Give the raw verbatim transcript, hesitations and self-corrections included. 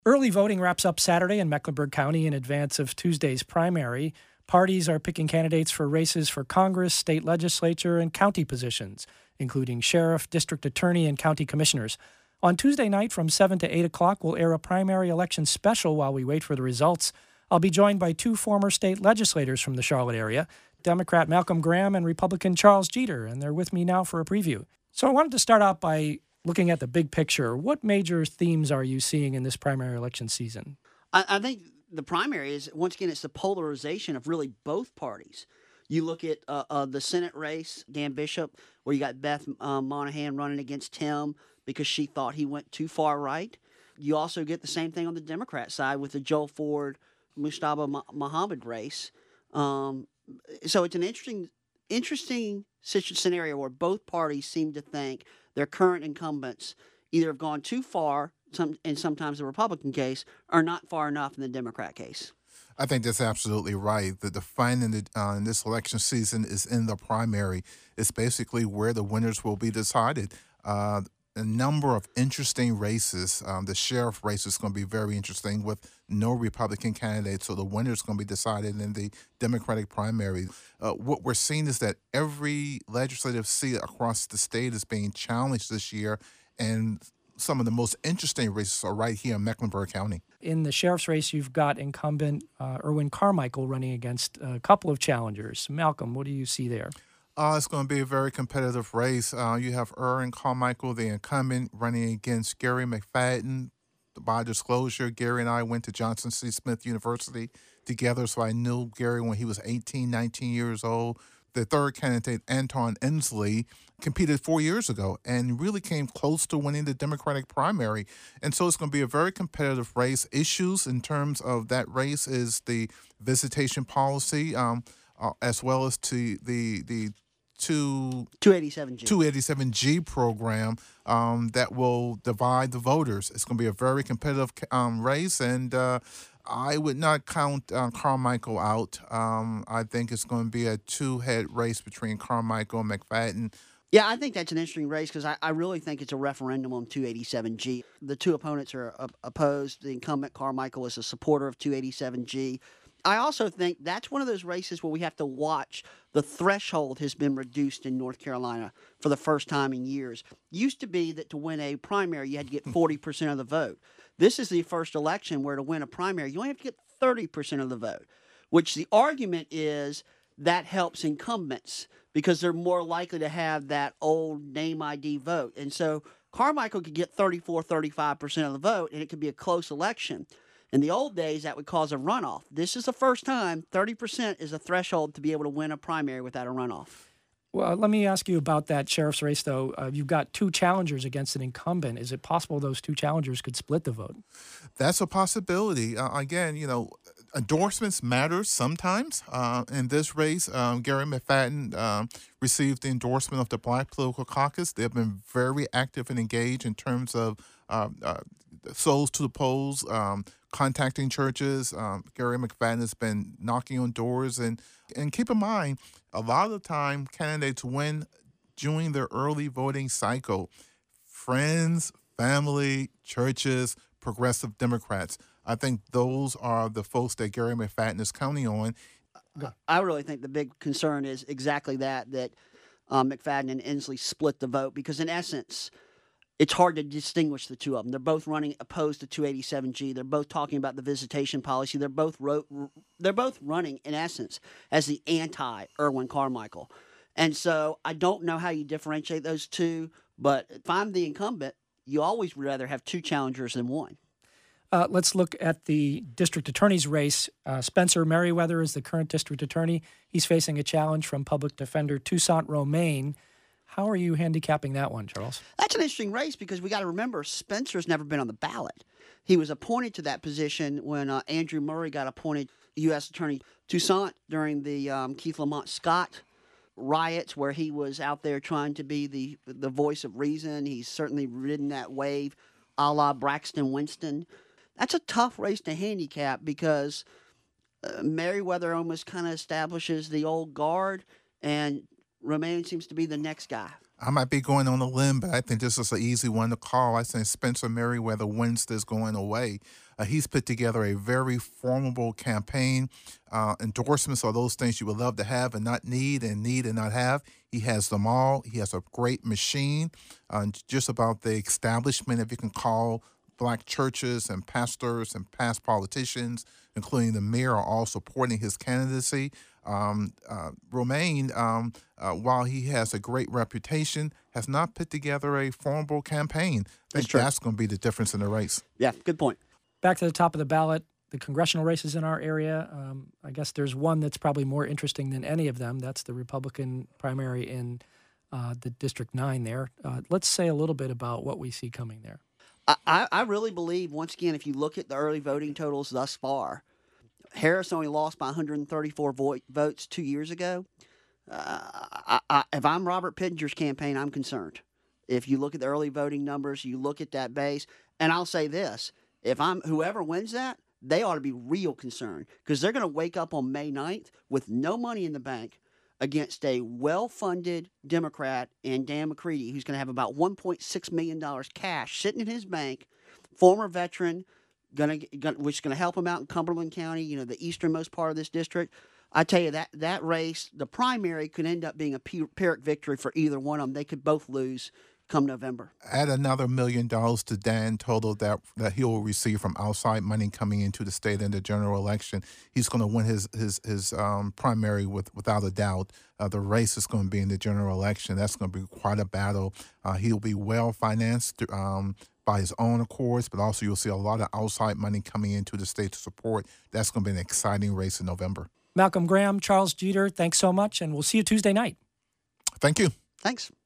Early voting wraps up Saturday in Mecklenburg County in advance of Tuesday's primary. Parties are picking candidates for races for Congress, state legislature, and county positions, including sheriff, district attorney, and county commissioners. On Tuesday night from seven to eight o'clock, we'll air a primary election special while we wait for the results. I'll be joined by two former state legislators from the Charlotte area, Democrat Malcolm Graham and Republican Charles Jeter, and they're with me now for a preview. So I wanted to start out by looking at the big picture. What major themes are you seeing in this primary election season? I, I think the primary is, once again, it's the polarization of really both parties. You look at uh, uh, the Senate race, Dan Bishop, where you got Beth uh, Monahan running against Tim because she thought he went too far right. You also get the same thing on the Democrat side with the Joe Ford, Mustafa Muhammad race. Um, so it's an interesting, interesting scenario where both parties seem to think their current incumbents either have gone too far, some, and sometimes the Republican case, or not far enough in the Democrat case. I think that's absolutely right. The, the fight in, the, uh, in this election season is in the primary. It's basically where the winners will be decided. Uh, a number of interesting races. Um, the sheriff race is going to be very interesting with no Republican candidates, so the winner is going to be decided in the Democratic primary. Uh, what we're seeing is that every legislative seat across the state is being challenged this year, and some of the most interesting races are right here in Mecklenburg County. In the sheriff's race, you've got incumbent uh, Erwin Carmichael running against a couple of challengers. Malcolm, what do you see there? Uh, it's going to be a very competitive race. Uh, you have Erwin Carmichael, the incumbent, running against Gary McFadden. By disclosure, Gary and I went to Johnson C. Smith University together, so I knew Gary when he was eighteen, nineteen years old. The third candidate, Anton Inslee, competed four years ago and really came close to winning the Democratic primary. And so it's going to be a very competitive race. Issues in terms of that race is the visitation policy, um, uh, as well as to the the two two eighty-seven G two eighty-seven G program um, that will divide the voters. It's going to be a very competitive um, race, and uh, I would not count uh, Carmichael out. Um, I think it's going to be a two-head race between Carmichael and McFadden. Yeah, I think that's an interesting race because I, I really think it's a referendum on two eighty-seven G. The two opponents are uh, opposed. The incumbent Carmichael is a supporter of two eighty-seven G. I also think that's one of those races where we have to watch. The threshold has been reduced in North Carolina for the first time in years. Used to be that to win a primary, you had to get forty percent of the vote. This is the first election where to win a primary, you only have to get thirty percent of the vote, which the argument is that helps incumbents because they're more likely to have that old name I D vote. And so Carmichael could get thirty-four, thirty-five percent of the vote, and it could be a close election. In the old days, that would cause a runoff. This is the first time thirty percent is a threshold to be able to win a primary without a runoff. Well, let me ask you about that sheriff's race, though. Uh, you've got two challengers against an incumbent. Is it possible those two challengers could split the vote? That's a possibility. Uh, again, you know, endorsements matter sometimes. Uh, in this race, um, Gary McFadden um, received the endorsement of the Black Political Caucus. They've been very active and engaged in terms of uh, uh, souls to the polls, um, contacting churches. Um, Gary McFadden has been knocking on doors. And, and keep in mind, a lot of the time, candidates win during their early voting cycle. Friends, family, churches, progressive Democrats. I think those are the folks that Gary McFadden is counting on. I really think the big concern is exactly that, that um, McFadden and Inslee split the vote because, in essence, it's hard to distinguish the two of them. They're both running opposed to two eighty-seven G. They're both talking about the visitation policy. They're both wrote, they're both running, in essence, as the anti-Erwin Carmichael. And so I don't know how you differentiate those two, but if I'm the incumbent, you always would rather have two challengers than one. Uh, let's look at the district attorney's race. Uh, Spencer Merriweather is the current district attorney. He's facing a challenge from public defender Toussaint Romaine. How are you handicapping that one, Charles? That's an interesting race because we got to remember Spencer's never been on the ballot. He was appointed to that position when uh, Andrew Murray got appointed U S Attorney. Toussaint during the um, Keith Lamont Scott riots where he was out there trying to be the the voice of reason. He's certainly ridden that wave a la Braxton Winston. That's a tough race to handicap because uh, Merriweather almost kind of establishes the old guard, and Romaine seems to be the next guy. I might be going on a limb, but I think this is an easy one to call. I think Spencer Merriweather wins this going away. Uh, he's put together a very formidable campaign. Uh, endorsements are those things you would love to have and not need, and need and not have. He has them all. He has a great machine. Uh, just about the establishment, if you can call black churches and pastors and past politicians, including the mayor, are all supporting his candidacy. Um, uh, Romaine, um, uh, while he has a great reputation, has not put together a formidable campaign. I think that's going to be the difference in the race. Yeah, good point. Back to the top of the ballot, the congressional races in our area. Um, I guess there's one that's probably more interesting than any of them. That's the Republican primary in uh, the District nine there. Uh, let's say a little bit about what we see coming there. I, I really believe, once again, if you look at the early voting totals thus far, Harris only lost by one hundred thirty-four vo- votes two years ago. Uh, I, I, if I'm Robert Pittenger's campaign, I'm concerned. If you look at the early voting numbers, you look at that base, and I'll say this, if I'm whoever wins that, they ought to be real concerned, because they're going to wake up on May ninth with no money in the bank against a well-funded Democrat in Dan McCready, who's going to have about one point six million dollars cash sitting in his bank, former veteran, gonna, gonna which is going to help him out in Cumberland County, you know, the easternmost part of this district. I tell you, that that race, the primary, could end up being a Pyrrhic victory for either one of them. They could both lose come November. Add another million dollars to Dan total that that he will receive from outside money coming into the state in the general election. He's going to win his his his um, primary with without a doubt. Uh, the race is going to be in the general election. That's going to be quite a battle. Uh, he'll be well financed um, by his own accords, but also you'll see a lot of outside money coming into the state to support. That's going to be an exciting race in November. Malcolm Graham, Charles Jeter, thanks so much, and we'll see you Tuesday night. Thank you. Thanks.